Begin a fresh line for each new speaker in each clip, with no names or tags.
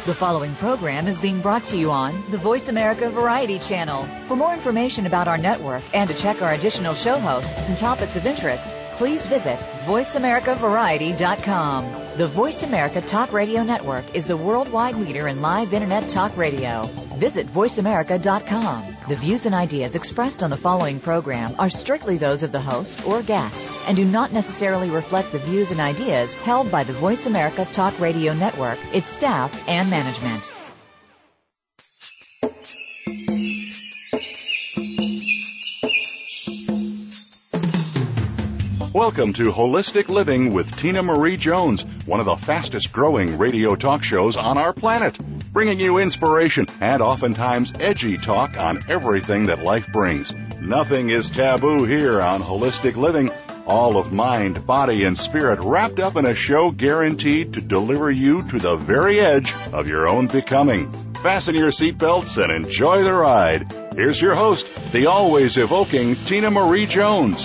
The following program is being brought to you on the Voice America Variety Channel. For more information about our network and to check our additional show hosts and topics of interest, please visit voiceamericavariety.com. The Voice America Talk Radio Network is the worldwide leader in live Internet talk radio. Visit voiceamerica.com. The views and ideas expressed on the following program are strictly those of the host or guests and do not necessarily reflect the views and ideas held by the Voice America Talk Radio Network, its staff, and management.
Welcome to Holistic Living with Tina Marie Jones, one of the fastest growing radio talk shows on our planet, bringing you inspiration and oftentimes edgy talk on everything that life brings. Nothing is taboo here on Holistic Living. All of mind, body, and spirit wrapped up in a show guaranteed to deliver you to the very edge of your own becoming. Fasten your seatbelts and enjoy the ride. Here's your host, the always evoking Tina Marie Jones.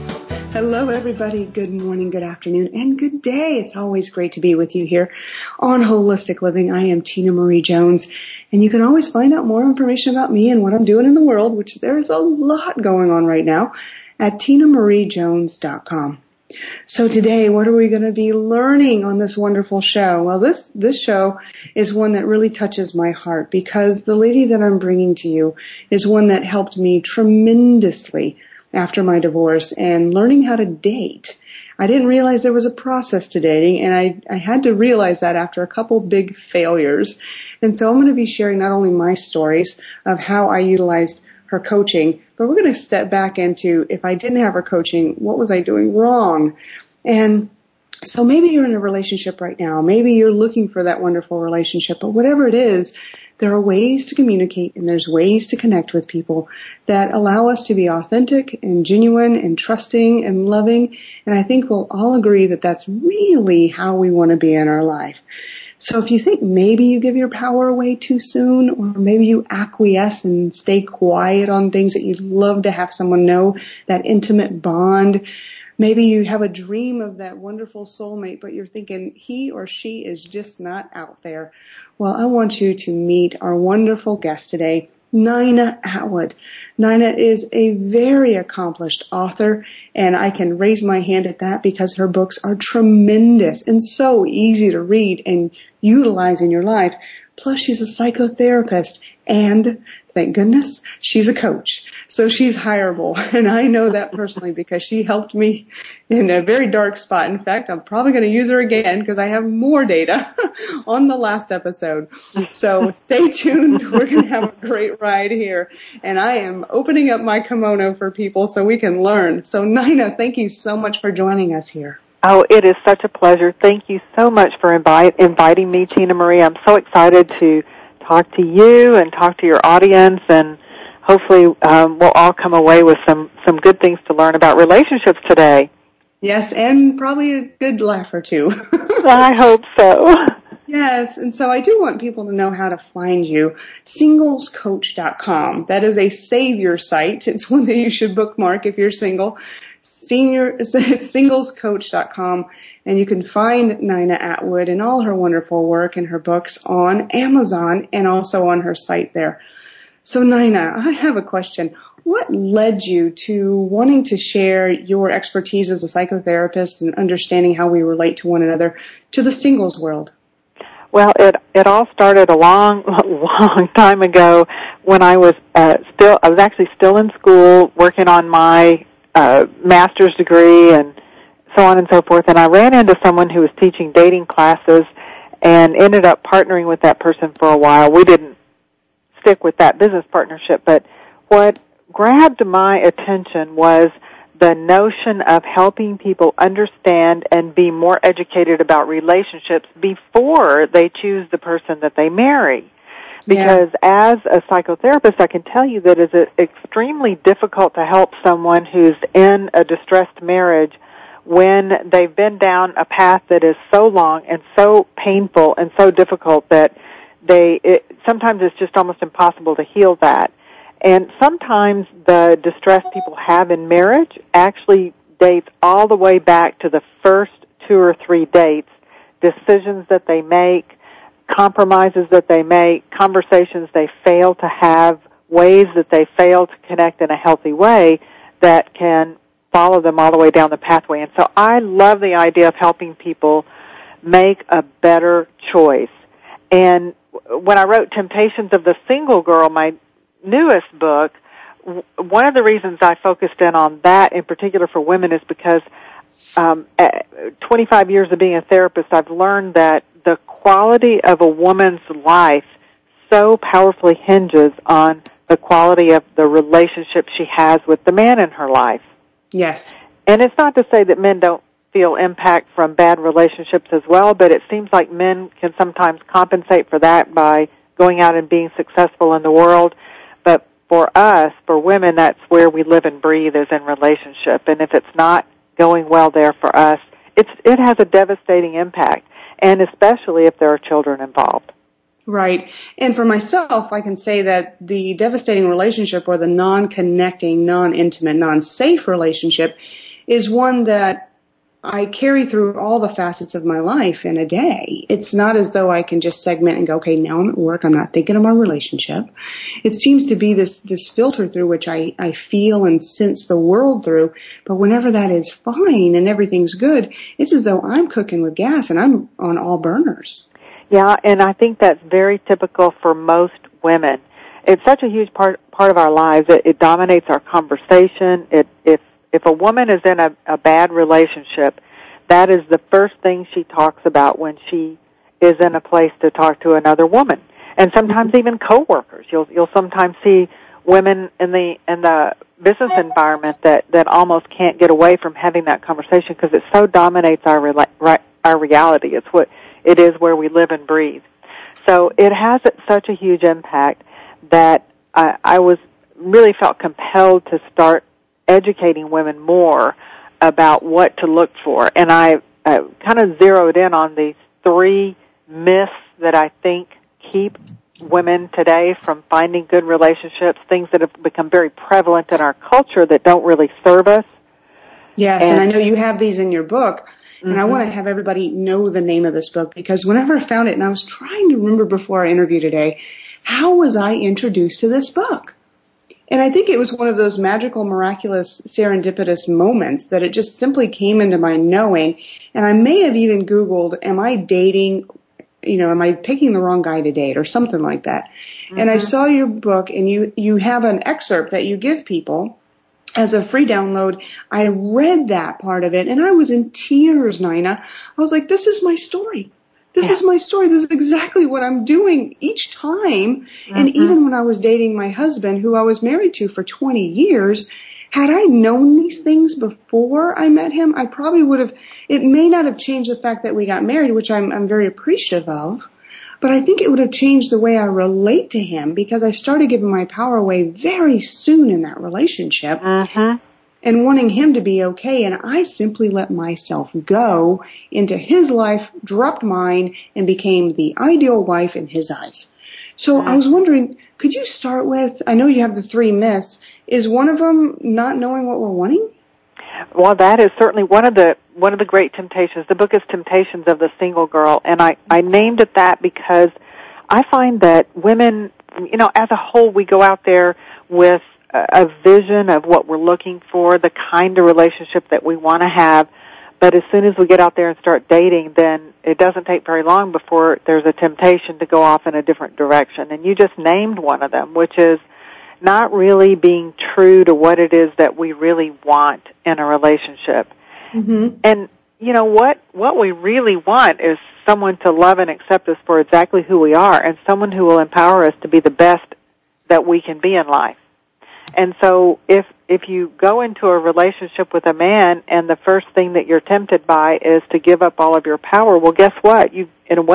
Hello, everybody. Good morning, good afternoon, and good day. It's always great to be with you here on Holistic Living. I am Tina Marie Jones, and you can always find out more information about me and what I'm doing in the world, which there's a lot going on right now, at TinaMarieJones.com. So today, what are we going to be learning on this wonderful show? Well, this show is one that really touches my heart because the lady that I'm bringing to you is one that helped me tremendously after my divorce and learning how to date. I didn't realize there was a process to dating, and I had to realize that after a couple big failures. And so I'm going to be sharing not only my stories of how I utilized her coaching, but we're going to step back into, if I didn't have her coaching, what was I doing wrong? And so maybe you're in a relationship right now. Maybe you're looking for that wonderful relationship, but whatever it is, there are ways to communicate and there's ways to connect with people that allow us to be authentic and genuine and trusting and loving. And I think we'll all agree that that's really how we want to be in our life. So if you think maybe you give your power away too soon, or maybe you acquiesce and stay quiet on things that you'd love to have someone know, that intimate bond, maybe you have a dream of that wonderful soulmate, but you're thinking he or she is just not out there. Well, I want you to meet our wonderful guest today, Nina Atwood. Nina is a very accomplished author, and I can raise my hand at that because her books are tremendous and so easy to read and utilize in your life. Plus, she's a psychotherapist, and thank goodness, she's a coach. So she's hireable, and I know that personally because she helped me in a very dark spot. In fact, I'm probably going to use her again because I have more data on the last episode. So stay tuned. We're going to have a great ride here, and I am opening up my kimono for people so we can learn. So Nina, thank you so much for joining us here.
Oh, it is such a pleasure. Thank you so much for inviting me, Tina Marie. I'm so excited to talk to you and talk to your audience, and hopefully we'll all come away with some good things to learn about relationships today.
Yes, and probably a good laugh or two.
I hope so.
Yes, and so I do want people to know how to find you. Singlescoach.com. That is a savior site. It's one that you should bookmark if you're single. Singlescoach.com. And you can find Nina Atwood and all her wonderful work and her books on Amazon and also on her site there. So Nina, I have a question. What led you to wanting to share your expertise as a psychotherapist and understanding how we relate to one another to the singles world?
Well, it all started a long time ago when I was actually still in school working on my master's degree and so on and so forth, and I ran into someone who was teaching dating classes and ended up partnering with that person for a while. We didn't stick with that business partnership, but what grabbed my attention was the notion of helping people understand and be more educated about relationships before they choose the person that they marry. Because as a psychotherapist, I can tell you that it's extremely difficult to help someone who's in a distressed marriage when they've been down a path that is so long and so painful and so difficult that sometimes it's just almost impossible to heal that. And sometimes the distress people have in marriage actually dates all the way back to the first 2 or 3 dates, decisions that they make, compromises that they make, conversations they fail to have, ways that they fail to connect in a healthy way that can follow them all the way down the pathway. And so I love the idea of helping people make a better choice. And when I wrote Temptations of the Single Girl, my newest book, one of the reasons I focused in on that in particular for women is because 25 years of being a therapist, I've learned that the quality of a woman's life so powerfully hinges on the quality of the relationship she has with the man in her life.
Yes.
And it's not to say that men don't feel impact from bad relationships as well, but it seems like men can sometimes compensate for that by going out and being successful in the world. But for us, for women, that's where we live and breathe, is in relationship. And if it's not going well there for us, it has a devastating impact, and especially if there are children involved.
Right. And for myself, I can say that the devastating relationship, or the non-connecting, non-intimate, non-safe relationship, is one that I carry through all the facets of my life in a day. It's not as though I can just segment and go, okay, now I'm at work, I'm not thinking of my relationship. It seems to be this filter through which I feel and sense the world through. But whenever that is fine and everything's good, it's as though I'm cooking with gas and I'm on all burners.
Yeah, and I think that's very typical for most women. It's such a huge part of our lives. It dominates our conversation. If a woman is in a bad relationship, that is the first thing she talks about when she is in a place to talk to another woman. And sometimes even coworkers. You'll sometimes see women in the business environment that almost can't get away from having that conversation because it so dominates our reality. It's what it is, where we live and breathe. So it has such a huge impact that I really felt compelled to start educating women more about what to look for. And I kind of zeroed in on these 3 myths that I think keep women today from finding good relationships, things that have become very prevalent in our culture that don't really serve us.
Yes, and I know you have these in your book. And
Mm-hmm.
I want to have everybody know the name of this book, because whenever I found it, and I was trying to remember before our interview today, how was I introduced to this book? And I think it was one of those magical, miraculous, serendipitous moments that it just simply came into my knowing. And I may have even Googled, am I dating, am I picking the wrong guy to date or something like that? Mm-hmm. And I saw your book, and you have an excerpt that you give people as a free download. I read that part of it, and I was in tears, Nina. I was like, this is my story. This is my story. This is exactly what I'm doing each time. Mm-hmm. And even when I was dating my husband, who I was married to for 20 years, had I known these things before I met him, I probably would have, it may not have changed the fact that we got married, which I'm very appreciative of, but I think it would have changed the way I relate to him, because I started giving my power away very soon in that relationship. Mm-hmm. And wanting him to be okay, and I simply let myself go into his life, dropped mine, and became the ideal wife in his eyes. So I was wondering, could you start with, I know you have the 3 myths, is one of them not knowing what we're wanting?
Well, that is certainly one of the great temptations. The book is Temptations of the Single Girl, and I named it that because I find that women, as a whole, we go out there with a vision of what we're looking for, the kind of relationship that we want to have. But as soon as we get out there and start dating, then it doesn't take very long before there's a temptation to go off in a different direction. And you just named one of them, which is not really being true to what it is that we really want in a relationship. Mm-hmm. And, what we really want is someone to love and accept us for exactly who we are, and someone who will empower us to be the best that we can be in life. And so if you go into a relationship with a man and the first thing that you're tempted by is to give up all of your power, well, guess what? You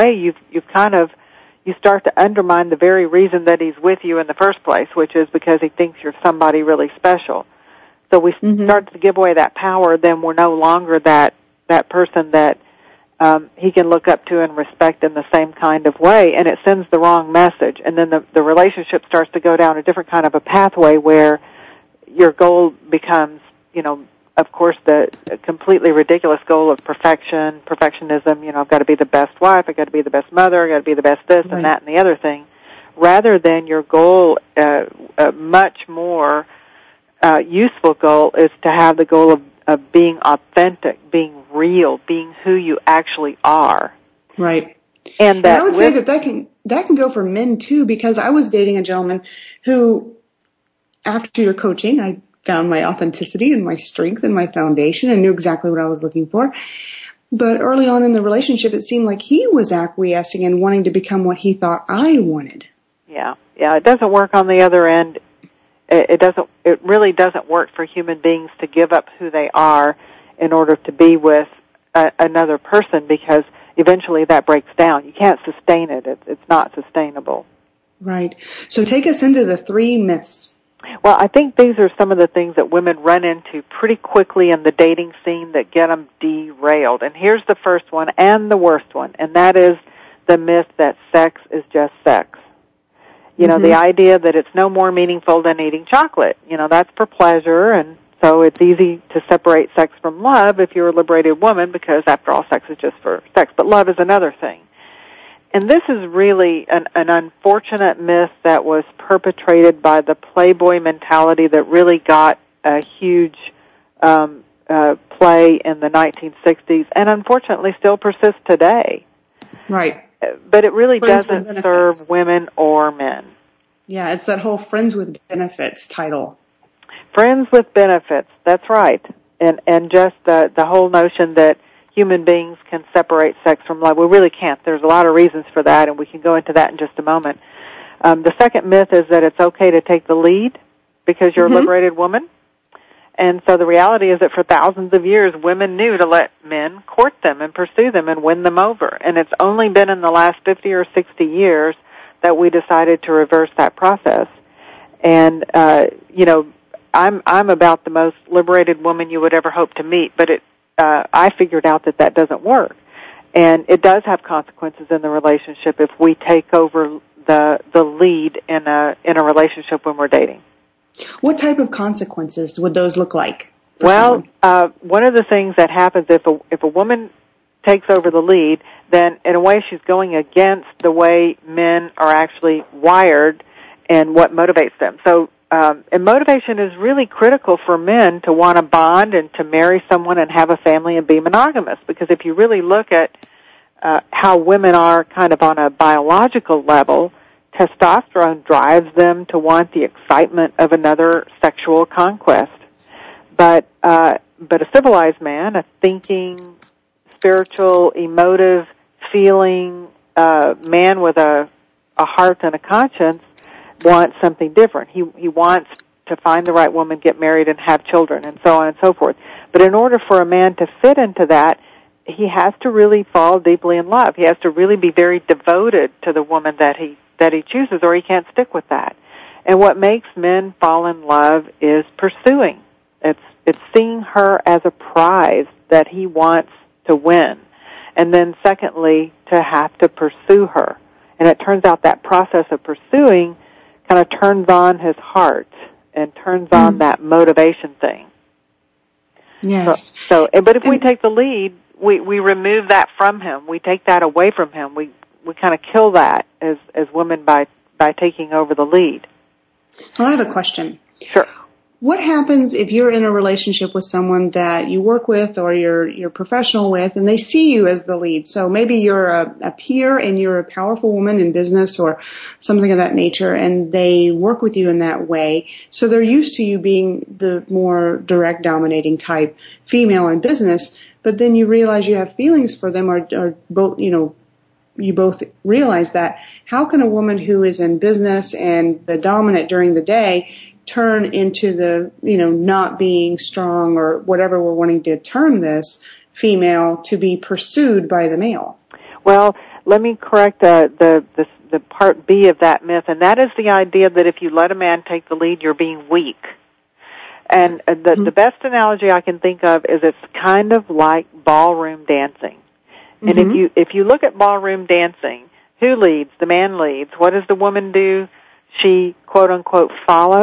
start to undermine the very reason that he's with you in the first place, which is because he thinks you're somebody really special. So we start to give away that power, then we're no longer that person that he can look up to and respect in the same kind of way, and it sends the wrong message. And then the relationship starts to go down a different kind of a pathway where your goal becomes, of course, the completely ridiculous goal of perfectionism, I've got to be the best wife, I've got to be the best mother, I've got to be the best this and that and the other thing, rather than your goal, a much more useful goal is to have the goal of being authentic, being real, being who you actually are.
Right.
And
I would say that can go for men too, because I was dating a gentleman who, after your coaching, I found my authenticity and my strength and my foundation and knew exactly what I was looking for. But early on in the relationship, it seemed like he was acquiescing and wanting to become what he thought I wanted.
Yeah, it doesn't work on the other end. It really doesn't work for human beings to give up who they are in order to be with another person, because eventually that breaks down. You can't sustain it. It's not sustainable.
Right. So take us into the 3 myths.
Well, I think these are some of the things that women run into pretty quickly in the dating scene that get them derailed. And here's the first one and the worst one, and that is the myth that sex is just sex. The idea that it's no more meaningful than eating chocolate. That's for pleasure, and so it's easy to separate sex from love if you're a liberated woman, because after all, sex is just for sex, but love is another thing. And this is really an unfortunate myth that was perpetrated by the Playboy mentality that really got a huge play in the 1960s and unfortunately still persists today.
Right.
But it really doesn't serve women or men.
Yeah, it's that whole friends with benefits title.
Friends with benefits, that's right. And just the whole notion that human beings can separate sex from love. We really can't. There's a lot of reasons for that, and we can go into that in just a moment. The second myth is that it's okay to take the lead because you're a liberated woman. And so the reality is that for thousands of years, women knew to let men court them and pursue them and win them over. And it's only been in the last 50 or 60 years that we decided to reverse that process. And, I'm about the most liberated woman you would ever hope to meet, but I figured out that doesn't work. And it does have consequences in the relationship if we take over the lead in a relationship when we're dating.
What type of consequences would those look like?
Well, one of the things that happens if a woman takes over the lead, then in a way she's going against the way men are actually wired and what motivates them. So, and motivation is really critical for men to want to bond and to marry someone and have a family and be monogamous. Because if you really look at how women are kind of on a biological level, testosterone drives them to want the excitement of another sexual conquest. But a civilized man, a thinking, spiritual, emotive, feeling man with a heart and a conscience wants something different. He wants to find the right woman, get married, and have children, and so on and so forth. But in order for a man to fit into that, he has to really fall deeply in love. He has to really be very devoted to the woman that he chooses, or he can't stick with that. And what makes men fall in love is pursuing. It's seeing her as a prize that he wants to win. And then secondly, to have to pursue her. And it turns out that process of pursuing kind of turns on his heart and turns on that motivation thing.
Yes.
But if we take the lead, we remove that from him. We take that away from him. We kind of kill that as women by taking over the lead.
Well, I have a question.
Sure.
What happens if you're in a relationship with someone that you work with or you're professional with, and they see you as the lead? So maybe you're a peer and you're a powerful woman in business or something of that nature, and they work with you in that way. So they're used to you being the more direct, dominating type female in business, but then you realize you have feelings for them, or both, you both realize that. How can a woman who is in business and the dominant during the day turn into the, not being strong or whatever we're wanting to term this female to be pursued by the male?
Well, let me correct the part B of that myth, and that is the idea that if you let a man take the lead, you're being weak. And the best analogy I can think of is it's kind of like ballroom dancing. And if you look at ballroom dancing, who leads? The man leads. What does the woman do? She, quote unquote, follows.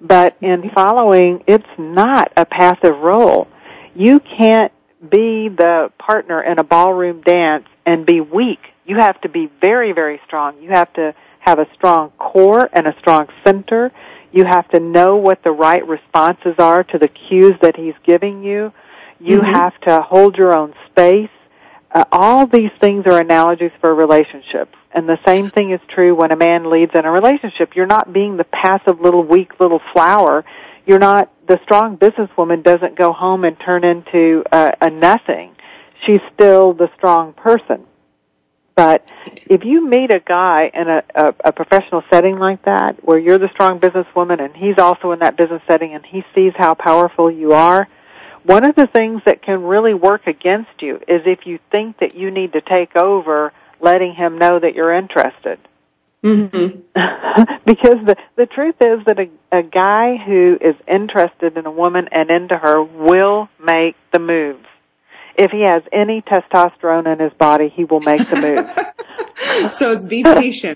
But in following, it's not a passive role. You can't be the partner in a ballroom dance and be weak. You have to be very, very strong. You have to have a strong core and a strong center. You have to know what the right responses are to the cues that he's giving you. You have to hold your own space. All these things are analogies for relationships. And the same thing is true when a man leads in a relationship. You're not being the passive little weak little flower. You're not, the strong businesswoman doesn't go home and turn into a nothing. She's still the strong person. But if you meet a guy in a professional setting like that, where you're the strong businesswoman and he's also in that business setting and he sees how powerful you are, one of the things that can really work against you is if you think that you need to take over letting him know that you're interested. Because the truth is that a guy who is interested in a woman and into her will make the moves. If he has any testosterone in his body, he will make the moves.
So it's be patient.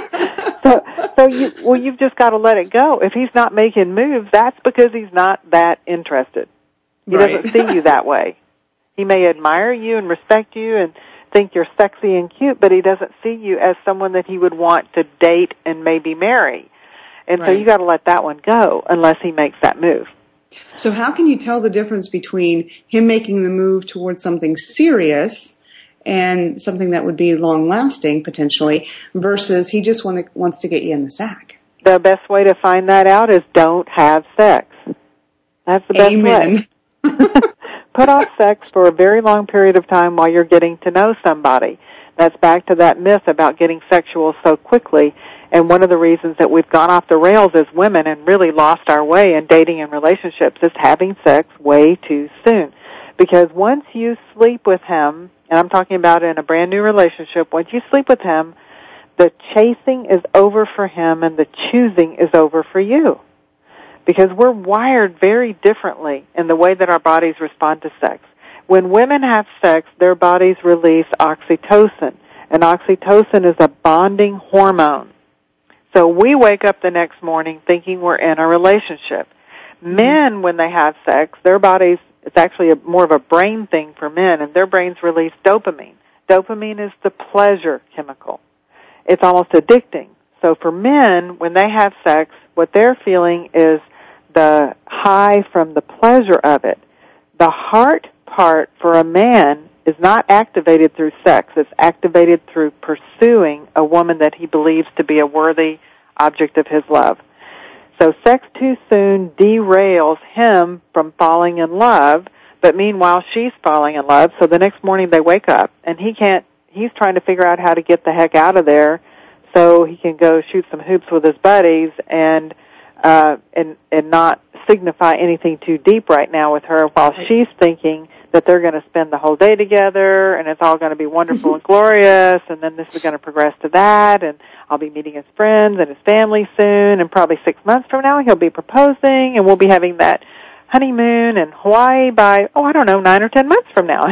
You've just got to let it go. If he's not making moves, that's because he's not that interested. He doesn't see you that way. He may admire you and respect you and think you're sexy and cute, but he doesn't see you as someone that he would want to date and maybe marry. And so you got to let that one go unless he makes that move.
So how can you tell the difference between him making the move towards something serious and something that would be long-lasting, potentially, versus he just wants to get you in the sack?
The best way to find that out is don't have sex. That's the best way. Put off sex for a very long period of time while you're getting to know somebody. That's back to that myth about getting sexual so quickly. And one of the reasons that we've gone off the rails as women and really lost our way in dating and relationships is having sex way too soon. Because once you sleep with him, and I'm talking about in a brand new relationship, once you sleep with him, the chasing is over for him and the choosing is over for you. Because we're wired very differently in the way that our bodies respond to sex. When women have sex, their bodies release oxytocin, and oxytocin is a bonding hormone. So we wake up the next morning thinking we're in a relationship. Men, when they have sex, their bodies, it's actually more of a brain thing for men, and their brains release dopamine. Dopamine is the pleasure chemical. It's almost addicting. So for men, when they have sex, what they're feeling is the high from the pleasure of it. The heart part for a man is not activated through sex. It's activated through pursuing a woman that he believes to be a worthy object of his love. So sex too soon derails him from falling in love, but meanwhile she's falling in love. So the next morning they wake up and he's trying to figure out how to get the heck out of there so he can go shoot some hoops with his buddies and not signify anything too deep right now with her, while she's thinking that they're going to spend the whole day together and it's all going to be wonderful and glorious, and then this is going to progress to that, and I'll be meeting his friends and his family soon, and probably 6 months from now he'll be proposing, and we'll be having that honeymoon in Hawaii by, 9 or 10 months from now.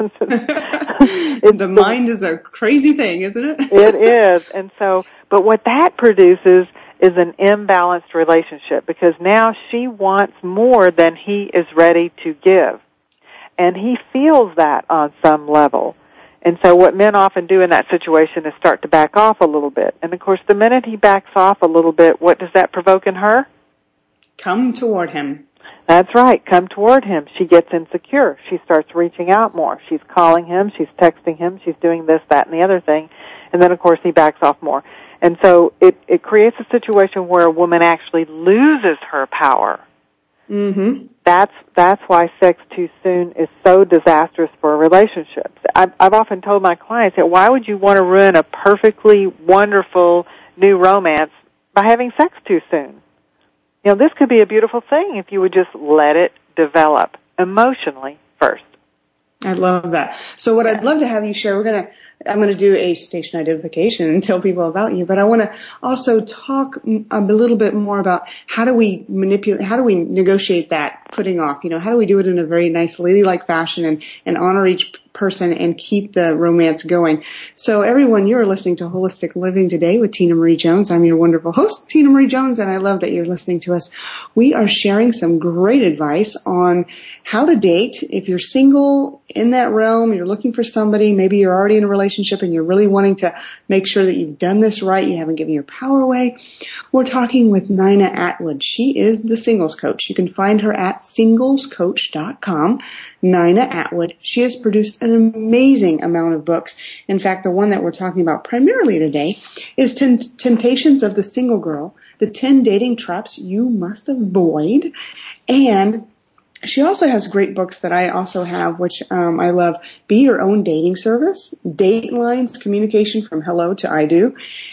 The mind is a crazy thing, isn't it?
It is. And so, but what that produces is an imbalanced relationship, because now she wants more than he is ready to give. And he feels that on some level. And so what men often do in that situation is start to back off a little bit. And of course, the minute he backs off a little bit, what does that provoke in her?
Come toward him.
That's right, come toward him. She gets insecure. She starts reaching out more. She's calling him, she's texting him, she's doing this, that, and the other thing. And then, of course, he backs off more. And so it creates a situation where a woman actually loses her power.
Mm-hmm.
That's why sex too soon is so disastrous for relationships. I've often told my clients that why would you want to ruin a perfectly wonderful new romance by having sex too soon? You know, this could be a beautiful thing if you would just let it develop emotionally first.
I love that. So what I'd love to have you share, I'm going to do a station identification and tell people about you, but I want to also talk a little bit more about how do we negotiate that putting off, how do we do it in a very nice ladylike fashion and honor each person and keep the romance going. So everyone, you're listening to Holistic Living today with Tina Marie Jones. I'm your wonderful host, Tina Marie Jones, and I love that you're listening to us. We are sharing some great advice on how to date. If you're single in that realm, you're looking for somebody, maybe you're already in a relationship and you're really wanting to make sure that you've done this right, you haven't given your power away. We're talking with Nina Atwood. She is the singles coach. You can find her at singlescoach.com. Nina Atwood. She has produced an amazing amount of books. In fact, the one that we're talking about primarily today is Temptations of the Single Girl, the 10 Dating Traps You Must Avoid. And she also has great books that I also have, which I love. Be Your Own Dating Service, Datelines, Communication from Hello to I Do.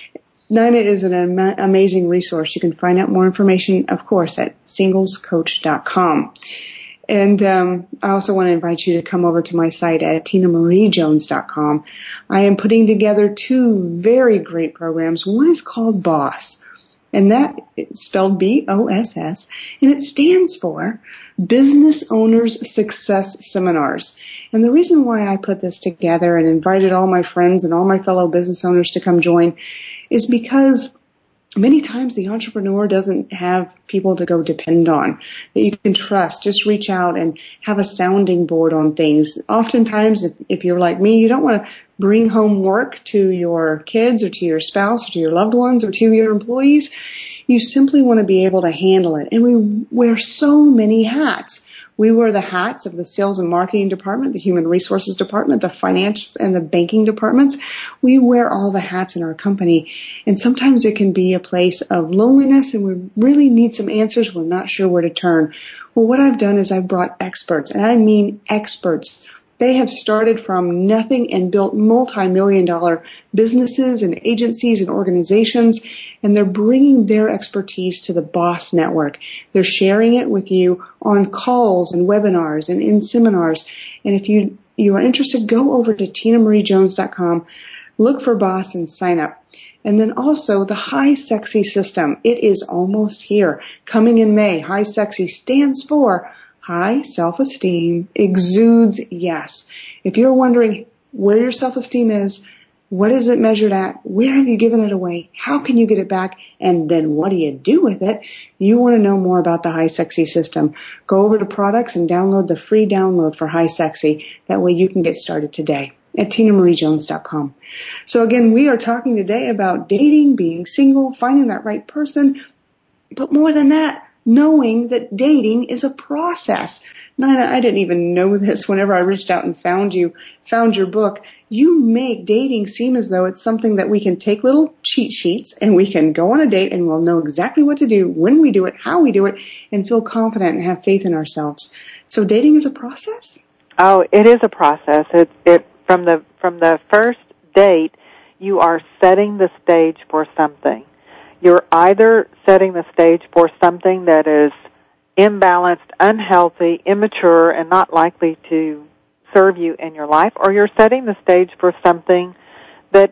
Nina is an amazing resource. You can find out more information, of course, at singlescoach.com. And I also want to invite you to come over to my site at TinaMarieJones.com. I am putting together 2 very great programs. One is called BOSS, and that is spelled BOSS, and it stands for Business Owners Success Seminars. And the reason why I put this together and invited all my friends and all my fellow business owners to come join is because many times the entrepreneur doesn't have people to go depend on that you can trust. Just reach out and have a sounding board on things. Oftentimes, if you're like me, you don't want to bring home work to your kids or to your spouse or to your loved ones or to your employees. You simply want to be able to handle it. And we wear so many hats. We wear the hats of the sales and marketing department, the human resources department, the finance and the banking departments. We wear all the hats in our company. And sometimes it can be a place of loneliness and we really need some answers. We're not sure where to turn. Well, what I've done is I've brought experts, and I mean experts. They have started from nothing and built multi-million-dollar businesses and agencies and organizations, and they're bringing their expertise to the BOSS Network. They're sharing it with you on calls and webinars and in seminars. And if you are interested, go over to TinaMarieJones.com, look for BOSS and sign up. And then also the High Sexy System. It is almost here, coming in May. High Sexy stands for High Self-Esteem Exudes Yes. If you're wondering where your self-esteem is, what is it measured at, where have you given it away, how can you get it back, and then what do you do with it, you want to know more about the High Sexy System. Go over to products and download the free download for High Sexy. That way you can get started today at TinaMarieJones.com. So again, we are talking today about dating, being single, finding that right person, but more than that, knowing that dating is a process. Nina, I didn't even know this whenever I reached out and found your book. You make dating seem as though it's something that we can take little cheat sheets and we can go on a date and we'll know exactly what to do, when we do it, how we do it, and feel confident and have faith in ourselves. So dating is a process?
Oh, it is a process. It from the first date, you are setting the stage for something. You're either setting the stage for something that is imbalanced, unhealthy, immature, and not likely to serve you in your life, or you're setting the stage for something that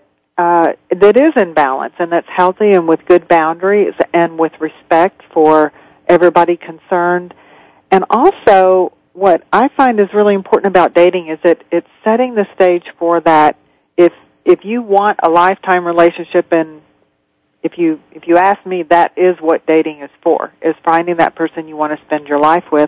is in balance and that's healthy and with good boundaries and with respect for everybody concerned. And also, what I find is really important about dating is that it's setting the stage for that. If you want a lifetime relationship, and if you ask me, that is what dating is for, is finding that person you want to spend your life with.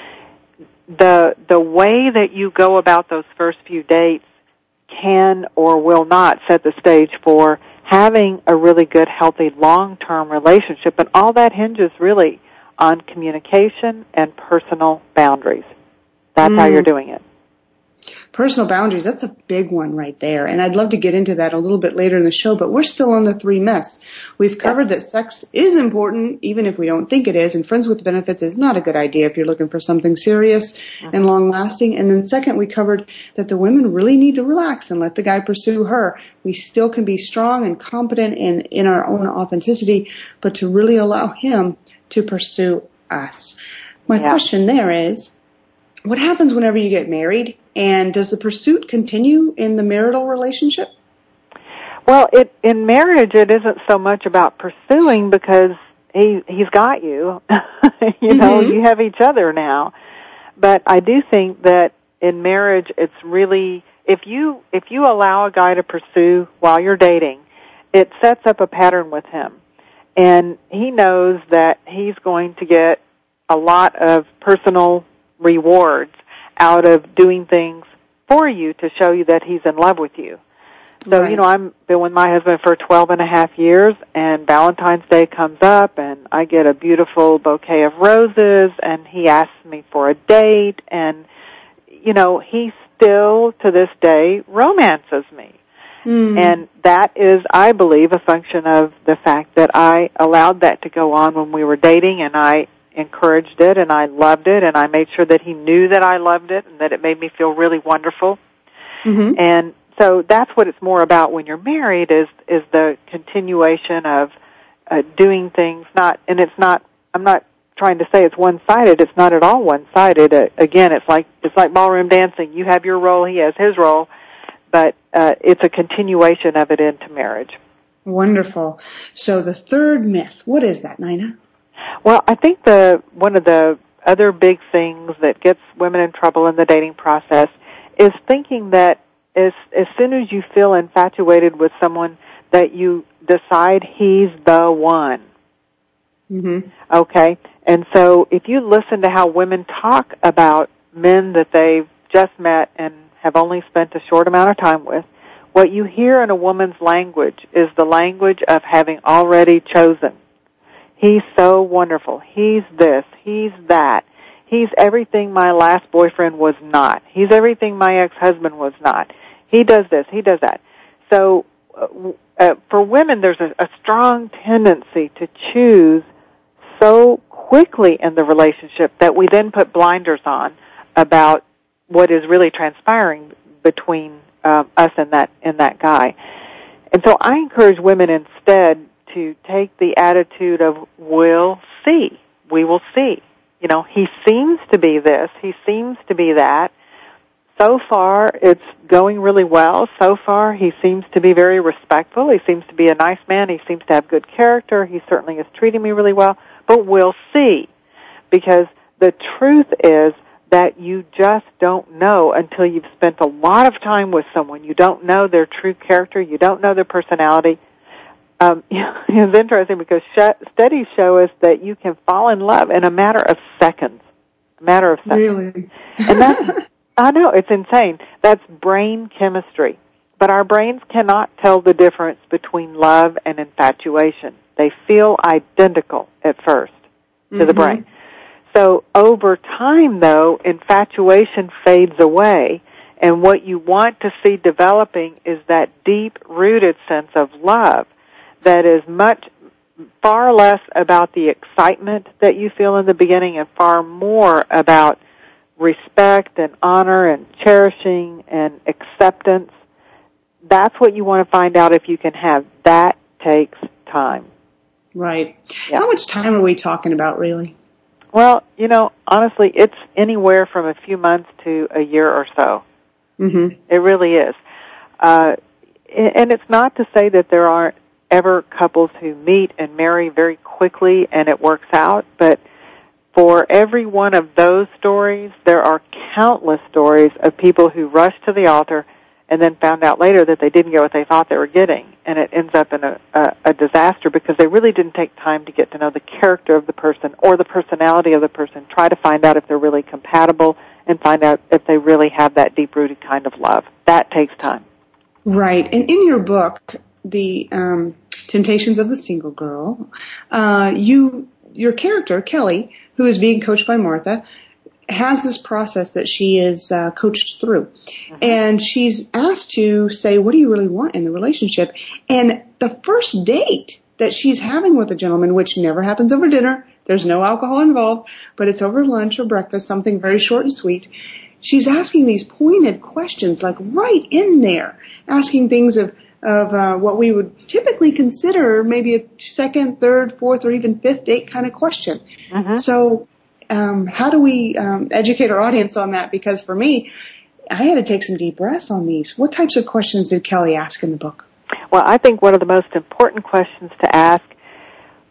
The way that you go about those first few dates can or will not set the stage for having a really good, healthy, long-term relationship, and all that hinges really on communication and personal boundaries. That's how you're doing it.
Personal boundaries, that's a big one right there. And I'd love to get into that a little bit later in the show, but we're still on the 3 myths. We've covered that sex is important, even if we don't think it is, and friends with benefits is not a good idea if you're looking for something serious and long-lasting. And then second, we covered that the women really need to relax and let the guy pursue her. We still can be strong and competent in our own authenticity, but to really allow him to pursue us. My question there is, what happens whenever you get married, and does the pursuit continue in the marital relationship?
Well, in marriage, it isn't so much about pursuing because he's got you. You know, you have each other now. But I do think that in marriage, it's really if you allow a guy to pursue while you're dating, it sets up a pattern with him. And he knows that he's going to get a lot of personal rewards out of doing things for you to show you that he's in love with you. So,
right.
I've been with my husband for 12 and a half years, and Valentine's Day comes up, and I get a beautiful bouquet of roses, and he asks me for a date, and, he still, to this day, romances me. And that is, I believe, a function of the fact that I allowed that to go on when we were dating, and I encouraged it, and I loved it, and I made sure that he knew that I loved it and that it made me feel really wonderful. Mm-hmm. And so that's what it's more about when you're married is the continuation of doing things. I'm not trying to say it's one-sided. It's not at all one-sided. Again, it's like ballroom dancing. You have your role, he has his role, but it's a continuation of it into marriage.
Wonderful. So the third myth, what is that, Nina?
Well, I think one of the other big things that gets women in trouble in the dating process is thinking that as soon as you feel infatuated with someone that you decide he's the one. Mm-hmm. Okay? And so if you listen to how women talk about men that they've just met and have only spent a short amount of time with, what you hear in a woman's language is the language of having already chosen. He's so wonderful. He's this. He's that. He's everything my last boyfriend was not. He's everything my ex-husband was not. He does this. He does that. So for women, there's a strong tendency to choose so quickly in the relationship that we then put blinders on about what is really transpiring between us and that guy. And so I encourage women instead to take the attitude of we'll see. We will see. He seems to be this. He seems to be that. So far, it's going really well. So far, he seems to be very respectful. He seems to be a nice man. He seems to have good character. He certainly is treating me really well. But we'll see. Because the truth is that you just don't know until you've spent a lot of time with someone. You don't know their true character. You don't know their personality. It's interesting because studies show us that you can fall in love in a matter of seconds.
Really?
And I know, it's insane. That's brain chemistry. But our brains cannot tell the difference between love and infatuation. They feel identical at first to the brain. So over time, though, infatuation fades away, and what you want to see developing is that deep-rooted sense of love that is far less about the excitement that you feel in the beginning and far more about respect and honor and cherishing and acceptance. That's what you want to find out if you can have. That takes time.
Right.
Yeah.
How much time are we talking about, really?
Well, honestly, it's anywhere from a few months to a year or so. Mm-hmm. It really is. And it's not to say that there aren't ever couples who meet and marry very quickly and it works out, but for every one of those stories, there are countless stories of people who rushed to the altar and then found out later that they didn't get what they thought they were getting, and it ends up in a disaster because they really didn't take time to get to know the character of the person or the personality of the person, try to find out if they're really compatible, and find out if they really have that deep-rooted kind of love. That takes time.
Right. And in your book, The Temptations of the Single Girl, your character, Kelly, who is being coached by Martha, has this process that she is coached through. Mm-hmm. And she's asked to say, what do you really want in the relationship? And the first date that she's having with a gentleman, which never happens over dinner, there's no alcohol involved, but it's over lunch or breakfast, something very short and sweet. She's asking these pointed questions, like right in there, asking things of what we would typically consider maybe a second, third, fourth, or even fifth date kind of question. Mm-hmm. So how do we educate our audience on that? Because for me, I had to take some deep breaths on these. What types of questions did Kelly ask in the book?
Well, I think one of the most important questions to ask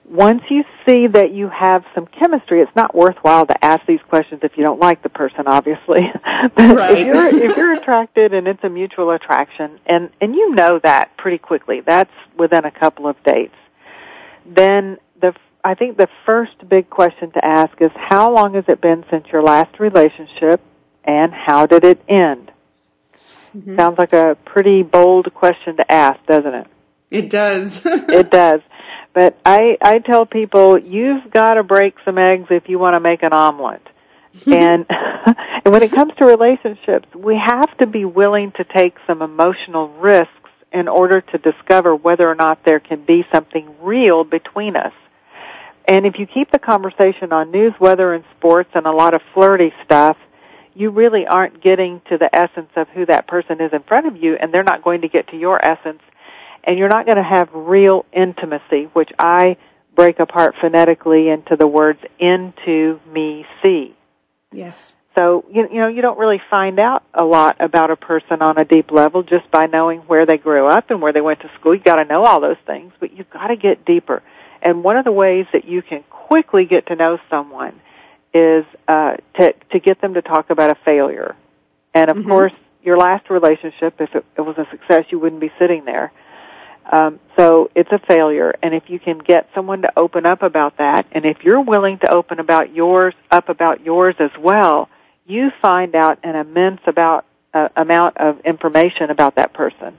once you see that you have some chemistry, it's not worthwhile to ask these questions if you don't like the person, obviously. But
right.
if you're attracted and it's a mutual attraction, and you know that pretty quickly, that's within a couple of dates, then I think the first big question to ask is, how long has it been since your last relationship, and how did it end? Mm-hmm. Sounds like a pretty bold question to ask, doesn't it?
It does.
It does. But I tell people, you've got to break some eggs if you want to make an omelet. And when it comes to relationships, we have to be willing to take some emotional risks in order to discover whether or not there can be something real between us. And if you keep the conversation on news, weather, and sports and a lot of flirty stuff, you really aren't getting to the essence of who that person is in front of you, and they're not going to get to your essence. And you're not going to have real intimacy, which I break apart phonetically into the words into, me, see.
Yes.
So, you don't really find out a lot about a person on a deep level just by knowing where they grew up and where they went to school. You've got to know all those things, but you've got to get deeper. And one of the ways that you can quickly get to know someone is to get them to talk about a failure. And, of course, your last relationship, if it was a success, you wouldn't be sitting there. So it's a failure, and if you can get someone to open up about that, and if you're willing to open about yours as well, you find out an immense amount of information about that person.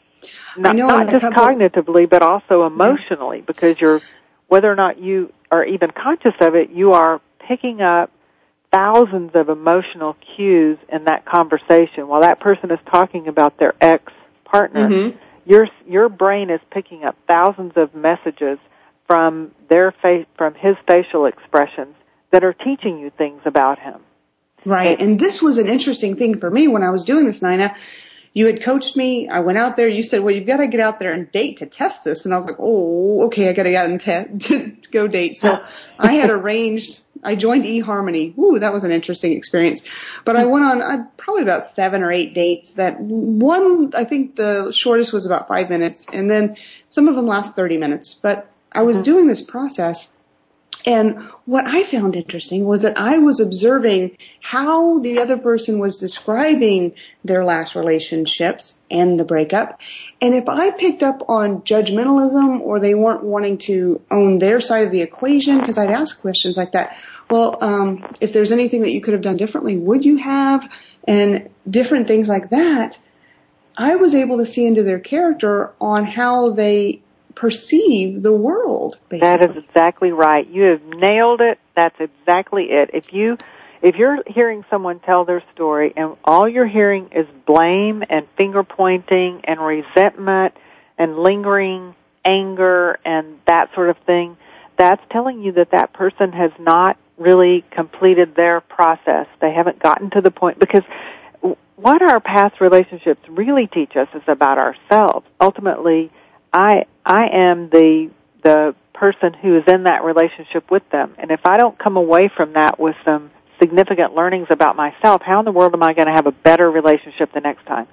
Not just cognitively, but also emotionally, because whether or not you are even conscious of it, you are picking up thousands of emotional cues in that conversation. While that person is talking about their ex-partner, your brain is picking up thousands of messages from from his facial expressions that are teaching you things about him.
Right, and this was an interesting thing for me when I was doing this, Nina. You had coached me. I went out there. You said, well, you've got to get out there and date to test this. And I was like, oh, okay, I got to get out and go date. So I had arranged, I joined eHarmony. Ooh, that was an interesting experience. But I went on probably about 7 or 8 dates. That one, I think the shortest was about 5 minutes. And then some of them last 30 minutes. But I was doing this process. And what I found interesting was that I was observing how the other person was describing their last relationships and the breakup. And if I picked up on judgmentalism, or they weren't wanting to own their side of the equation, because I'd ask questions like that, well, if there's anything that you could have done differently, would you have? And different things like that, I was able to see into their character on how they perceive the world, basically.
That is exactly right. You have nailed it. That's exactly it. If you're hearing someone tell their story and all you're hearing is blame and finger pointing and resentment and lingering anger and that sort of thing, that's telling you that person has not really completed their process. They haven't gotten to the point, because what our past relationships really teach us is about ourselves. Ultimately, I am the person who is in that relationship with them. And if I don't come away from that with some significant learnings about myself, how in the world am I going to have a better relationship the next time?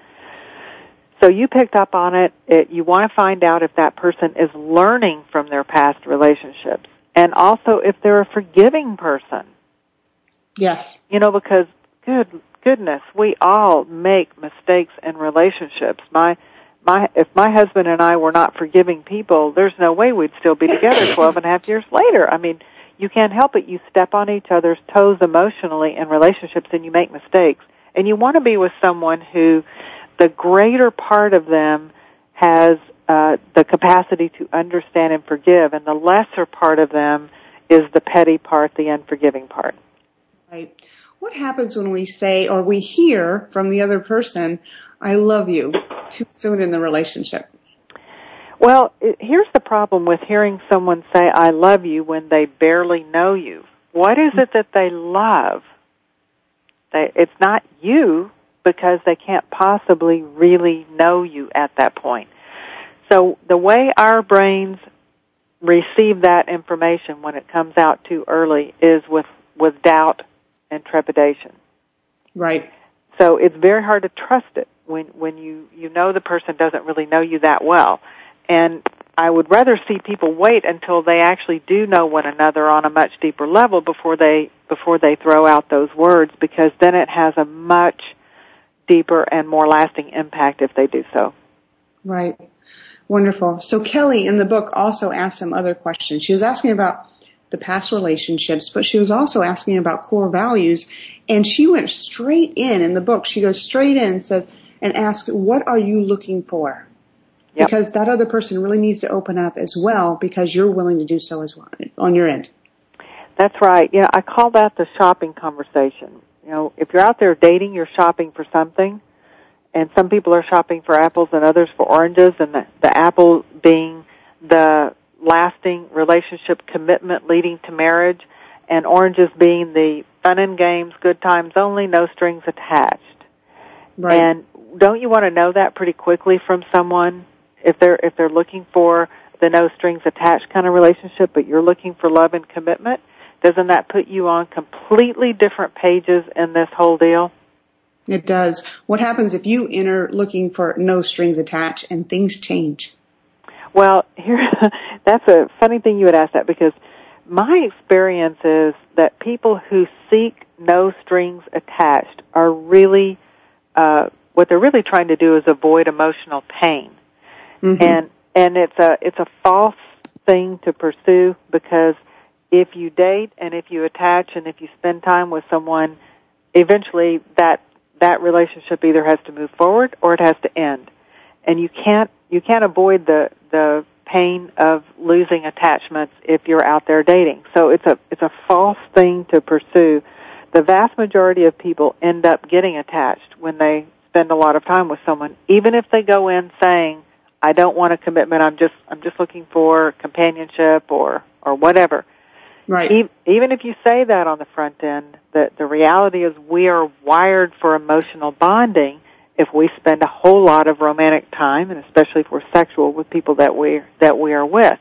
So you picked up on it. You want to find out if that person is learning from their past relationships. And also if they're a forgiving person.
Yes.
Because goodness, we all make mistakes in relationships. If my husband and I were not forgiving people, there's no way we'd still be together 12 and a half years later. I mean, you can't help it. You step on each other's toes emotionally in relationships, and you make mistakes. And you want to be with someone who the greater part of them has the capacity to understand and forgive, and the lesser part of them is the petty part, the unforgiving part.
Right. What happens when we say, or we hear from the other person, I love you, too soon in the relationship?
Well, here's the problem with hearing someone say, I love you, when they barely know you. What is it that they love? It's not you, because they can't possibly really know you at that point. So the way our brains receive that information when it comes out too early is with doubt and trepidation.
Right.
So it's very hard to trust it when you know the person doesn't really know you that well. And I would rather see people wait until they actually do know one another on a much deeper level before they throw out those words, because then it has a much deeper and more lasting impact if they do so.
Right. Wonderful. So Kelly in the book also asked some other questions. She was asking about the past relationships, but she was also asking about core values, and she went straight in the book. She goes straight in and says, and asks, what are you looking for? Yep. Because that other person really needs to open up as well, because you're willing to do so as well on your end.
That's right. Yeah, I call that the shopping conversation. You know, if you're out there dating, you're shopping for something, and some people are shopping for apples and others for oranges, and the apple being the lasting relationship commitment leading to marriage, and oranges being the fun and games, good times only, no strings attached.
Right.
And don't you want to know that pretty quickly from someone if they're looking for the no strings attached kind of relationship, but you're looking for love and commitment? Doesn't that put you on completely different pages in this whole deal?
It does. What happens if you enter looking for no strings attached and things change?
Well, that's a funny thing you would ask that, because my experience is that people who seek no strings attached are really, what they're really trying to do is avoid emotional pain. Mm-hmm. And it's a false thing to pursue, because if you date and if you attach and if you spend time with someone, eventually that relationship either has to move forward or it has to end. And you can't avoid the pain of losing attachments if you're out there dating. So it's a false thing to pursue. The vast majority of people end up getting attached when they spend a lot of time with someone, even if they go in saying, I don't want a commitment, I'm just looking for companionship or whatever.
Right.
Even if you say that on the front end, the reality is we are wired for emotional bonding if we spend a whole lot of romantic time, and especially if we're sexual, with people that we are with.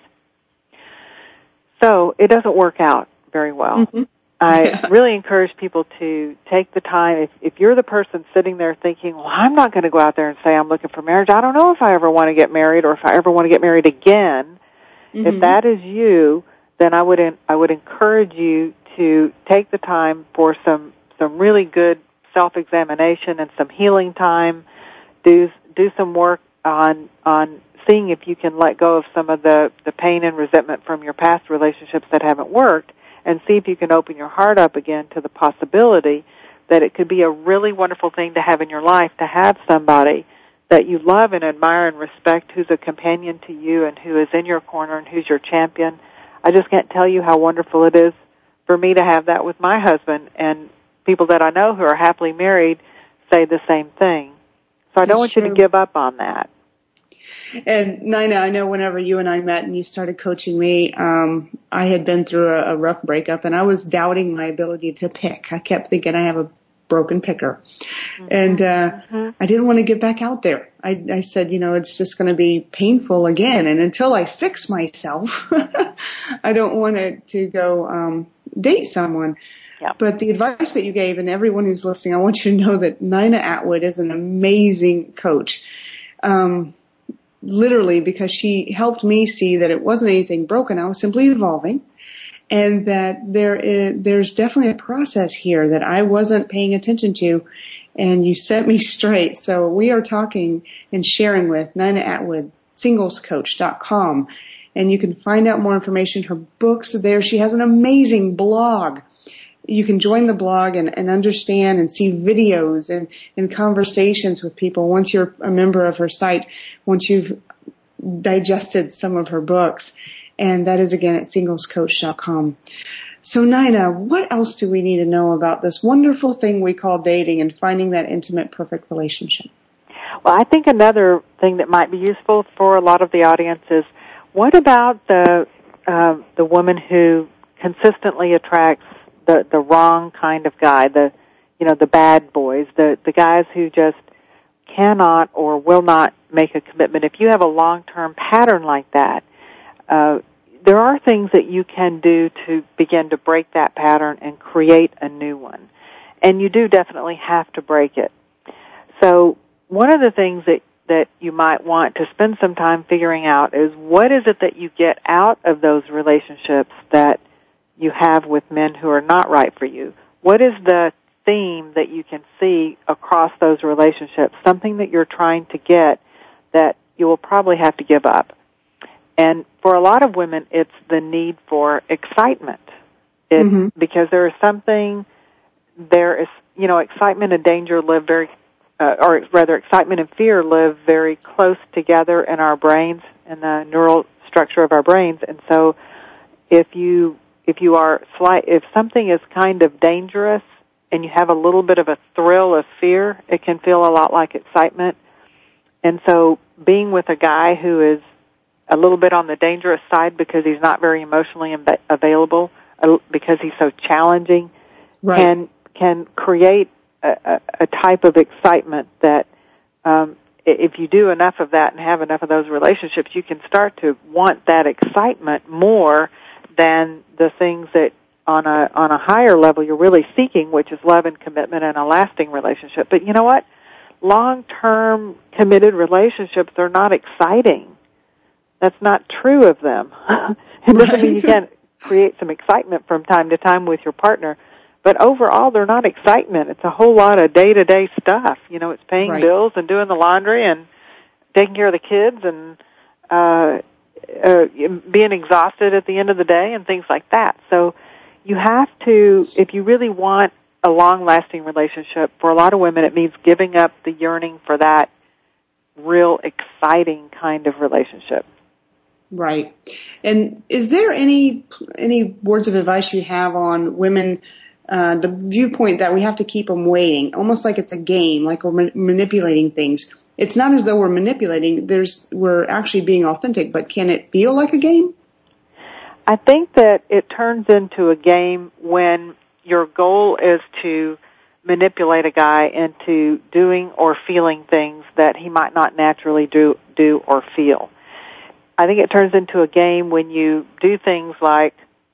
So it doesn't work out very well. Mm-hmm. I really encourage people to take the time. If you're the person sitting there thinking, well, I'm not going to go out there and say I'm looking for marriage. I don't know if I ever want to get married or if I ever want to get married again. Mm-hmm. If that is you, then I would encourage you to take the time for some really good self-examination and some healing time. Do some work on seeing if you can let go of some of the pain and resentment from your past relationships that haven't worked, and see if you can open your heart up again to the possibility that it could be a really wonderful thing to have in your life, to have somebody that you love and admire and respect, who's a companion to you and who is in your corner and who's your champion. I just can't tell you how wonderful it is for me to have that with my husband, and people that I know who are happily married say the same thing. So I don't want you to give up on that.
And Nina, I know whenever you and I met and you started coaching me, I had been through a rough breakup, and I was doubting my ability to pick. I kept thinking I have a broken picker. Mm-hmm. And I didn't want to get back out there. I said, it's just going to be painful again. And until I fix myself, I don't want to go date someone.
Yeah.
But the advice that you gave, and everyone who's listening, I want you to know that Nina Atwood is an amazing coach. Literally, because she helped me see that it wasn't anything broken. I was simply evolving, and that there's definitely a process here that I wasn't paying attention to, and you set me straight. So we are talking and sharing with Nina Atwood, singlescoach.com, and you can find out more information. Her books are there. She has an amazing blog. You can join the blog and understand and see videos and conversations with people once you're a member of her site, once you've digested some of her books. And that is, again, at singlescoach.com. So, Nina, what else do we need to know about this wonderful thing we call dating and finding that intimate, perfect relationship?
Well, I think another thing that might be useful for a lot of the audience is, what about the woman who consistently attracts the wrong kind of guy, the bad boys, the guys who just cannot or will not make a commitment? If you have a long-term pattern like that, there are things that you can do to begin to break that pattern and create a new one. And you do definitely have to break it. So one of the things that you might want to spend some time figuring out is, what is it that you get out of those relationships that you have with men who are not right for you? What is the theme that you can see across those relationships, something that you're trying to get that you will probably have to give up? And for a lot of women, it's the need for excitement. Because there is something, excitement and danger live excitement and fear live very close together in our brains and the neural structure of our brains. And so if something is kind of dangerous and you have a little bit of a thrill of fear, it can feel a lot like excitement. And so being with a guy who is a little bit on the dangerous side because he's not very emotionally available, because he's so challenging, can create a type of excitement that if you do enough of that and have enough of those relationships, you can start to want that excitement more than the things that on a higher level you're really seeking, which is love and commitment and a lasting relationship. But you know what? Long-term committed relationships are not exciting. That's not true of them. It doesn't mean you can't create some excitement from time to time with your partner, but overall they're not excitement. It's a whole lot of day-to-day stuff. It's paying bills and doing the laundry and taking care of the kids and being exhausted at the end of the day and things like that. So you have to, if you really want a long-lasting relationship, for a lot of women it means giving up the yearning for that real exciting kind of relationship.
Right. And is there any words of advice you have on women, the viewpoint that we have to keep them waiting, almost like it's a game, like we're manipulating things? It's not as though we're manipulating, we're actually being authentic, but can it feel like a game?
I think that it turns into a game when your goal is to manipulate a guy into doing or feeling things that he might not naturally do or feel. I think it turns into a game when you do things like,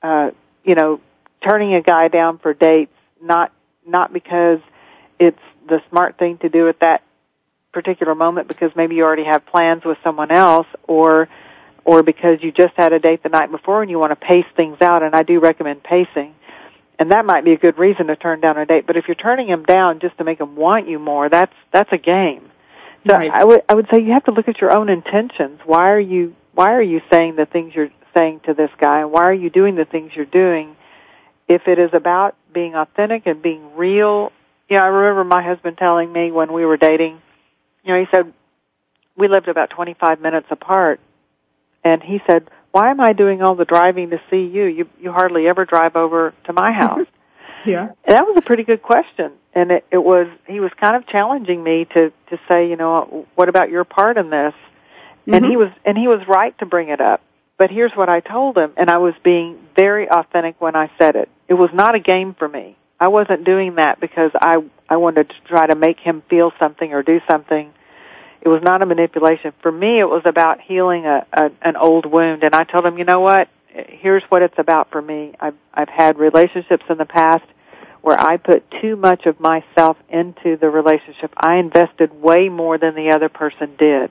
turning a guy down for dates, not because it's the smart thing to do at that particular moment, because maybe you already have plans with someone else, or because you just had a date the night before and you want to pace things out, and I do recommend pacing. And that might be a good reason to turn down a date. But if you're turning him down just to make him want you more, that's a game. So right. I would say you have to look at your own intentions. Why are you saying the things you're saying to this guy, and why are you doing the things you're doing? If it is about being authentic and being real, I remember my husband telling me when we were dating, he said, we lived about 25 minutes apart, and he said, why am I doing all the driving to see you? You hardly ever drive over to my house.
Yeah.
And that was a pretty good question. And he was kind of challenging me to say, what about your part in this? And he was right to bring it up. But here's what I told him, and I was being very authentic when I said it. It was not a game for me. I wasn't doing that because I wanted to try to make him feel something or do something. It was not a manipulation. For me, it was about healing an old wound. And I told him, you know what? Here's what it's about for me. I've had relationships in the past where I put too much of myself into the relationship. I invested way more than the other person did.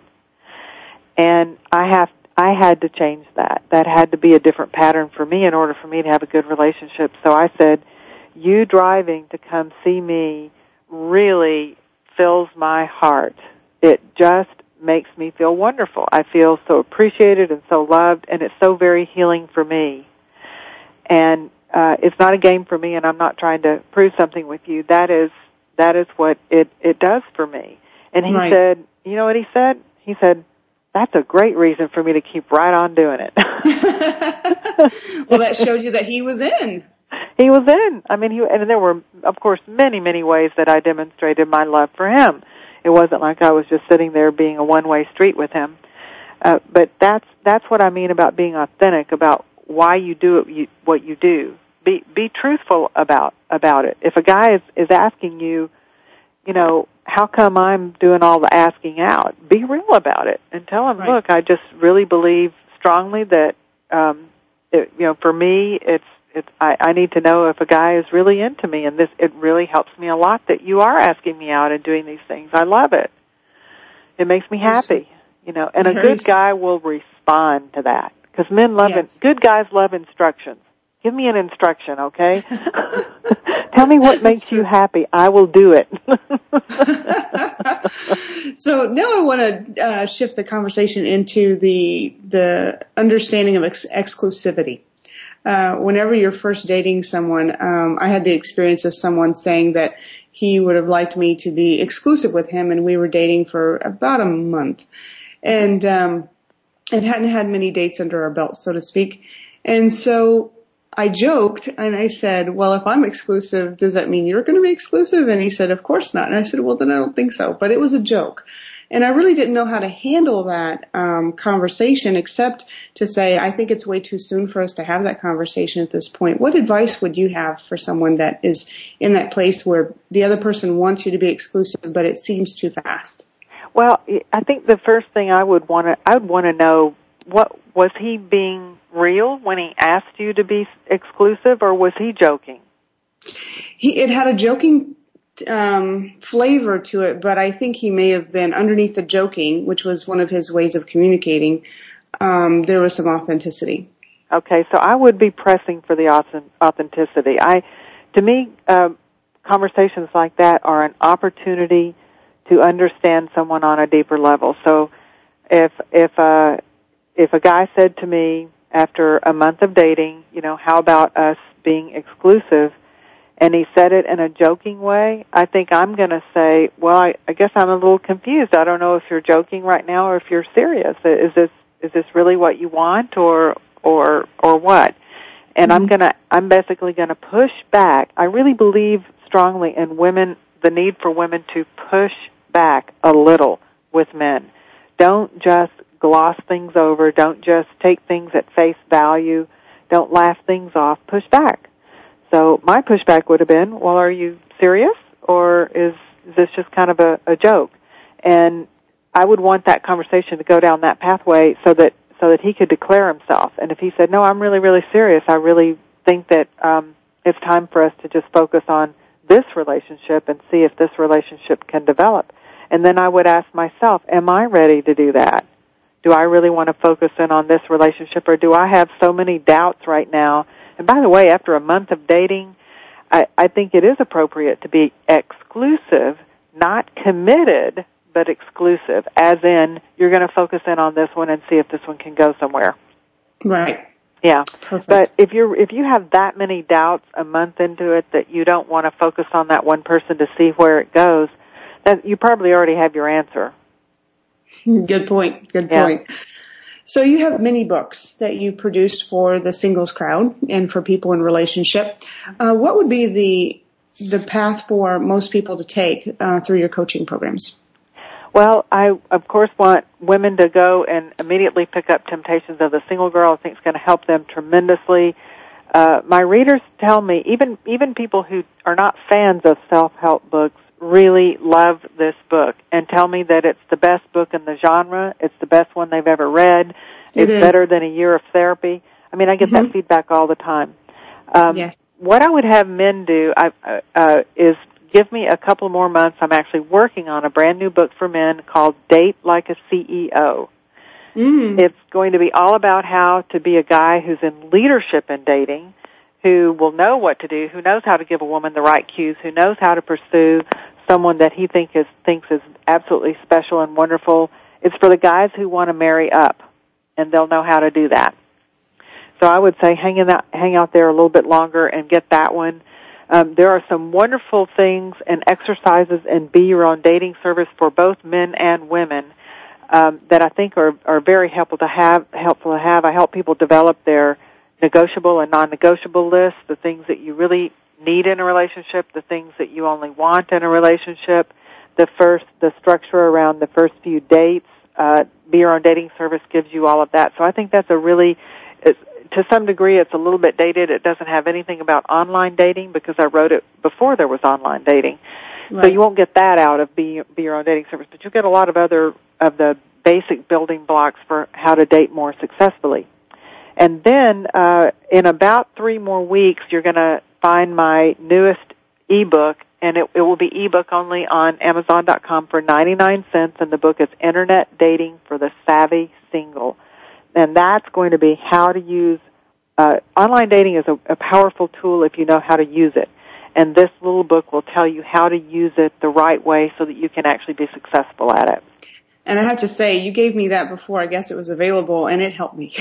And I had to change that. That had to be a different pattern for me in order for me to have a good relationship. So I said, you driving to come see me really fills my heart. It just makes me feel wonderful. I feel so appreciated and so loved, and it's so very healing for me. And it's not a game for me, and I'm not trying to prove something with you. That is what it does for me. And he said, you know what he said? He said, that's a great reason for me to keep right on doing it.
Well, that showed you that he was in.
He was in. I mean, and there were, of course, many, many ways that I demonstrated my love for him. It wasn't like I was just sitting there being a one-way street with him. But that's what I mean about being authentic, about why you do what you do. Be truthful about it. If a guy is asking you, how come I'm doing all the asking out? Be real about it and tell him, look, I just really believe strongly that, for me, I need to know if a guy is really into me, and it really helps me a lot that you are asking me out and doing these things. I love it. It makes me happy, and a good guy will respond to that because men love it. Good guys love instructions. Give me an instruction, okay? Tell me what makes you happy. I will do it.
So now I want to shift the conversation into the understanding of exclusivity. Whenever you're first dating someone, I had the experience of someone saying that he would have liked me to be exclusive with him, and we were dating for about a month. And hadn't had many dates under our belt, so to speak. And so I joked and I said, well, if I'm exclusive, does that mean you're going to be exclusive? And he said, of course not. And I said, well, then I don't think so. But it was a joke. And I really didn't know how to handle that conversation except to say, I think it's way too soon for us to have that conversation at this point. What advice would you have for someone that is in that place where the other person wants you to be exclusive, but it seems too fast?
Well, I think the first thing I would want to know, what was he being real when he asked you to be exclusive, or was he joking?
It had a joking flavor to it, but I think he may have been underneath the joking, which was one of his ways of communicating. There was some authenticity.
Okay, so I would be pressing for the authenticity. To me, conversations like that are an opportunity to understand someone on a deeper level. So if a guy said to me after a month of dating, how about us being exclusive, and he said it in a joking way, I think I'm going to say, well, I guess I'm a little confused. I don't know if you're joking right now or if you're serious. Is this really what you want or what? And I'm basically going to push back. I really believe strongly in women, the need for women to push back a little with men. Don't just gloss things over. Don't just take things at face value. Don't laugh things off. Push back. So my pushback would have been, well, are you serious, or is this just kind of a joke? And I would want that conversation to go down that pathway so that he could declare himself. And if he said, no, I'm really, really serious, I really think that it's time for us to just focus on this relationship and see if this relationship can develop. And then I would ask myself, am I ready to do that? Do I really want to focus in on this relationship, or do I have so many doubts right now? And by the way, after a month of dating, I think it is appropriate to be exclusive, not committed, but exclusive, as in you're going to focus in on this one and see if this one can go somewhere.
Right.
Yeah.
Perfect.
But if you have that many doubts a month into it that you don't want to focus on that one person to see where it goes, then you probably already have your answer.
Good point. Good point. So you have many books that you produced for the singles crowd and for people in relationship. What would be the path for most people to take through your coaching programs?
Well, I, of course, want women to go and immediately pick up Temptations of the Single Girl. I think it's going to help them tremendously. My readers tell me, even people who are not fans of self-help books, really love this book and tell me that it's the best book in the genre. It's the best one they've ever read. It's better than a year of therapy. I mean, I get that feedback all the time.
Yes.
What I would have men do is give me a couple more months. I'm actually working on a brand new book for men called Date Like a CEO. It's going to be all about how to be a guy who's in leadership in dating, who will know what to do, who knows how to give a woman the right cues, who knows how to pursue someone that he thinks is absolutely special and wonderful. It's for the guys who want to marry up, and they'll know how to do that. So I would say hang out there a little bit longer and get that one. There are some wonderful things and exercises in Be Your Own Dating Service for both men and women that I think are very helpful to have. I help people develop their negotiable and non-negotiable list, the things that you really need in a relationship, the things that you only want in a relationship, the structure around the first few dates. Be Your Own Dating Service gives you all of that. So I think that's to some degree, it's a little bit dated. It doesn't have anything about online dating because I wrote it before there was online dating. Right. So you won't get that out of Be Your Own Dating Service, but you'll get a lot of of the basic building blocks for how to date more successfully. And then in about 3 more weeks, you're going to find my newest ebook, and it will be ebook only on Amazon.com for 99 cents, and the book is Internet Dating for the Savvy Single. And that's going to be how to use, online dating is a powerful tool if you know how to use it. And this little book will tell you how to use it the right way so that you can actually be successful at it.
And I have to say, you gave me that before I guess it was available, and it helped me.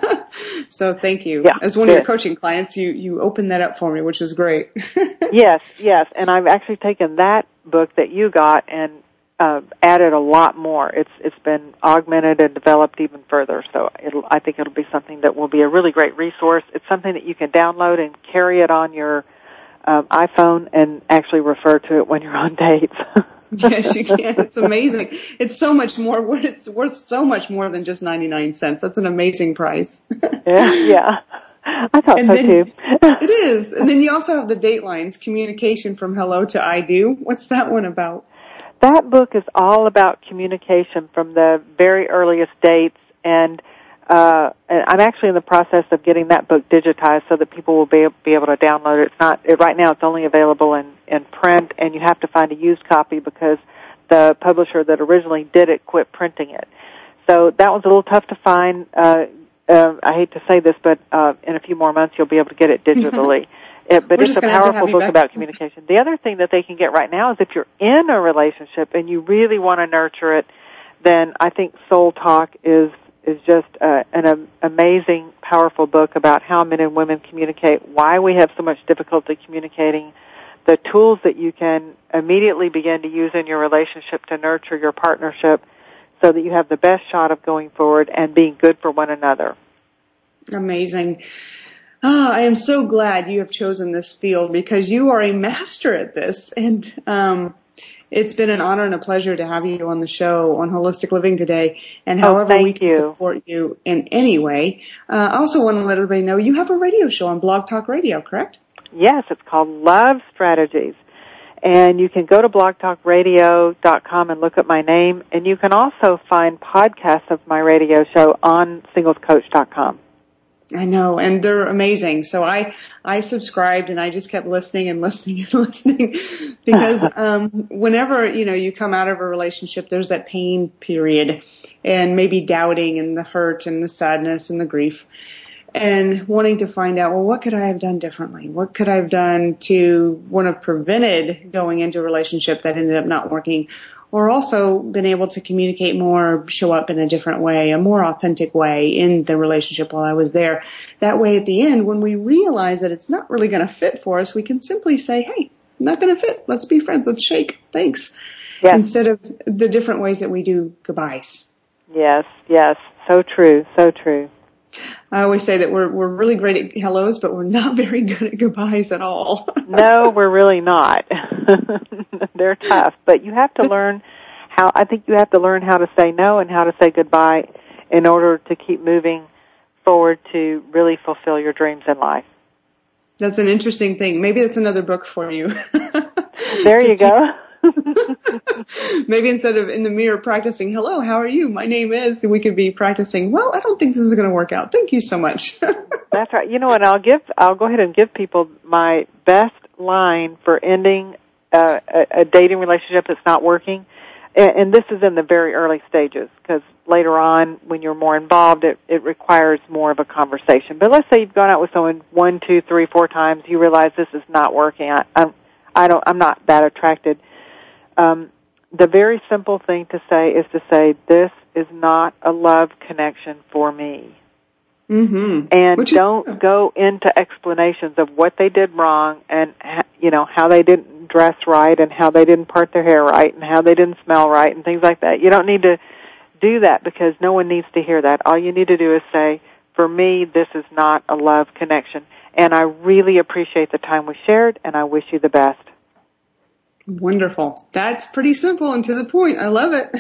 So thank you.
Yeah,
as one of your coaching clients, you opened that up for me, which was great.
Yes. And I've actually taken that book that you got and added a lot more. It's been augmented and developed even further. So I think it'll be something that will be a really great resource. It's something that you can download and carry it on your iPhone and actually refer to it when you're on dates.
Yes, you can. It's amazing. It's so much more. It's worth so much more than just 99 cents. That's an amazing price.
Yeah. I thought so too.
It is. And then you also have the Datelines, Communication from Hello to I Do. What's that one about?
That book is all about communication from the very earliest dates, and I'm actually in the process of getting that book digitized so that people will be able to download it. Right now it's only available in print, and you have to find a used copy because the publisher that originally did it quit printing it. So that was a little tough to find. I hate to say this, but in a few more months you'll be able to get it digitally. But it's a powerful book about communication. The other thing that they can get right now is if you're in a relationship and you really want to nurture it, then I think Soul Talk is just an amazing, powerful book about how men and women communicate, why we have so much difficulty communicating, the tools that you can immediately begin to use in your relationship to nurture your partnership so that you have the best shot of going forward and being good for one another.
Amazing. I am so glad you have chosen this field because you are a master at this. And it's been an honor and a pleasure to have you on the show on Holistic Living today. And however we can support you in any way. I also want to let everybody know you have a radio show on Blog Talk Radio, correct?
Yes, it's called Love Strategies. And you can go to blogtalkradio.com and look up my name. And you can also find podcasts of my radio show on singlescoach.com.
I know, and they're amazing. So I subscribed and I just kept listening and listening and listening because whenever, you come out of a relationship, there's that pain period and maybe doubting and the hurt and the sadness and the grief and wanting to find out, well, what could I have done differently? What could I have done to want to prevented going into a relationship that ended up not working? Or also been able to communicate more, show up in a different way, a more authentic way in the relationship while I was there. That way at the end, when we realize that it's not really going to fit for us, we can simply say, hey, not going to fit. Let's be friends. Let's shake. Thanks. Yes. Instead of the different ways that we do goodbyes.
Yes. So true.
I always say that we're really great at hellos, but we're not very good at goodbyes at all.
No, we're really not. They're tough, but you have to learn how to say no and how to say goodbye in order to keep moving forward to really fulfill your dreams in life.
That's an interesting thing. Maybe that's another book for you.
There you go.
Maybe instead of in the mirror practicing, hello, how are you? My name is, we could be practicing, well, I don't think this is going to work out. Thank you so much.
That's right. You know what? I'll go ahead and give people my best line for ending a dating relationship that's not working. And this is in the very early stages because later on when you're more involved, it requires more of a conversation. But let's say you've gone out with someone 1, 2, 3, 4 times. You realize this is not working. I'm not that attracted. The very simple thing to say is to say, this is not a love connection for me.
Mm-hmm.
And don't go into explanations of what they did wrong and, how they didn't dress right and how they didn't part their hair right and how they didn't smell right and things like that. You don't need to do that because no one needs to hear that. All you need to do is say, for me, this is not a love connection. And I really appreciate the time we shared, and I wish you the best.
Wonderful. That's pretty simple and to the point. I love it.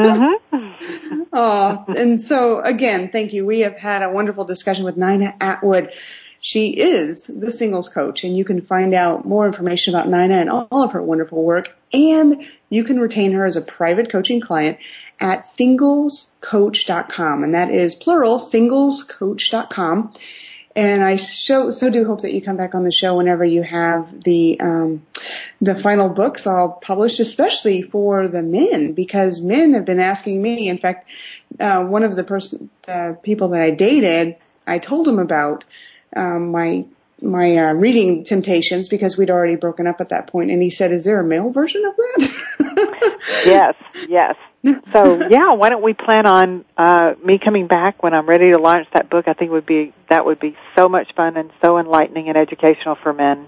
Mm-hmm.
And so, again, thank you. We have had a wonderful discussion with Nina Atwood. She is the singles coach, and you can find out more information about Nina and all of her wonderful work, and you can retain her as a private coaching client at singlescoach.com, and that is plural, singlescoach.com. And I so do hope that you come back on the show whenever you have the final books all published, especially for the men, because men have been asking me. In fact, one of the people that I dated, I told him about my reading temptations, because we'd already broken up at that point, and he said, "Is there a male version of that?"
Yes. So yeah, why don't we plan on me coming back when I'm ready to launch that book? I think that would be so much fun and so enlightening and educational for men.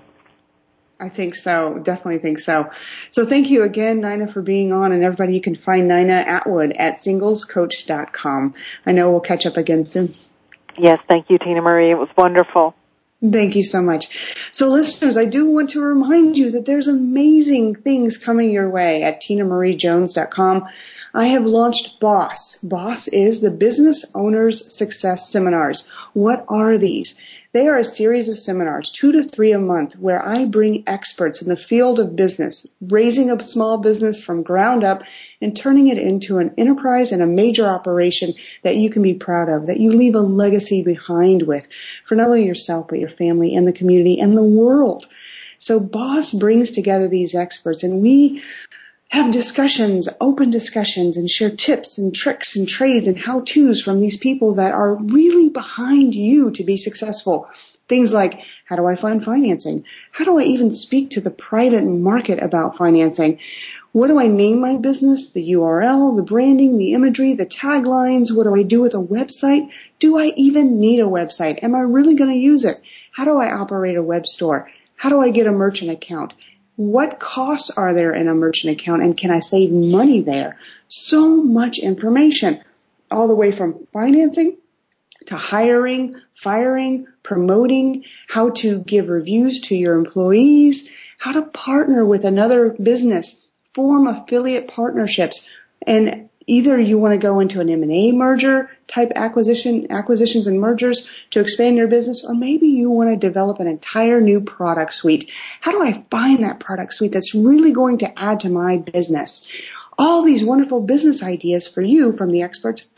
I think so. Definitely think so. So thank you again, Nina, for being on, and everybody, you can find Nina Atwood at singlescoach.com. I know we'll catch up again soon.
Yes, thank you, Tina Marie. It was wonderful.
Thank you so much. So listeners, I do want to remind you that there's amazing things coming your way at TinaMarieJones.com. I have launched BOSS. BOSS is the Business Owners Success Seminars. What are these? They are a series of seminars, 2 to 3 a month, where I bring experts in the field of business, raising a small business from ground up and turning it into an enterprise and a major operation that you can be proud of, that you leave a legacy behind with for not only yourself, but your family and the community and the world. So BOSS brings together these experts, and we have discussions, open discussions, and share tips and tricks and trades and how-tos from these people that are really behind you to be successful. Things like, how do I find financing? How do I even speak to the private market about financing? What do I name my business? The URL, the branding, the imagery, the taglines. What do I do with a website? Do I even need a website? Am I really going to use it? How do I operate a web store? How do I get a merchant account? What costs are there in a merchant account, and can I save money there? So much information, all the way from financing to hiring, firing, promoting, how to give reviews to your employees, how to partner with another business, form affiliate partnerships, and either you want to go into an M&A merger type acquisitions and mergers to expand your business, or maybe you want to develop an entire new product suite. How do I find that product suite that's really going to add to my business? All these wonderful business ideas for you from the experts,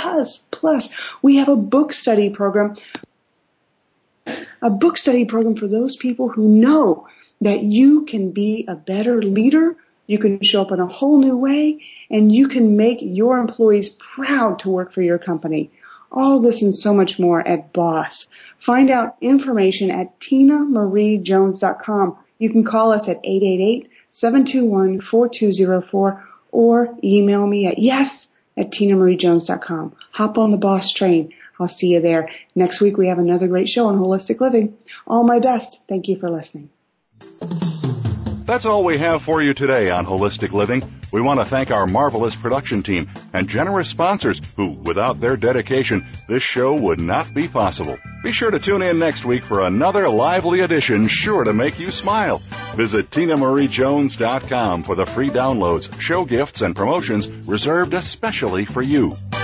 plus we have a book study program for those people who know that you can be a better leader. You can show up in a whole new way, and you can make your employees proud to work for your company. All this and so much more at BOSS. Find out information at TinaMarieJones.com. You can call us at 888-721-4204 or email me at yes@TinaMarieJones.com. Hop on the BOSS train. I'll see you there. Next week we have another great show on holistic living. All my best. Thank you for listening.
That's all we have for you today on Holistic Living. We want to thank our marvelous production team and generous sponsors who, without their dedication, this show would not be possible. Be sure to tune in next week for another lively edition sure to make you smile. Visit TinaMarieJones.com for the free downloads, show gifts, and promotions reserved especially for you.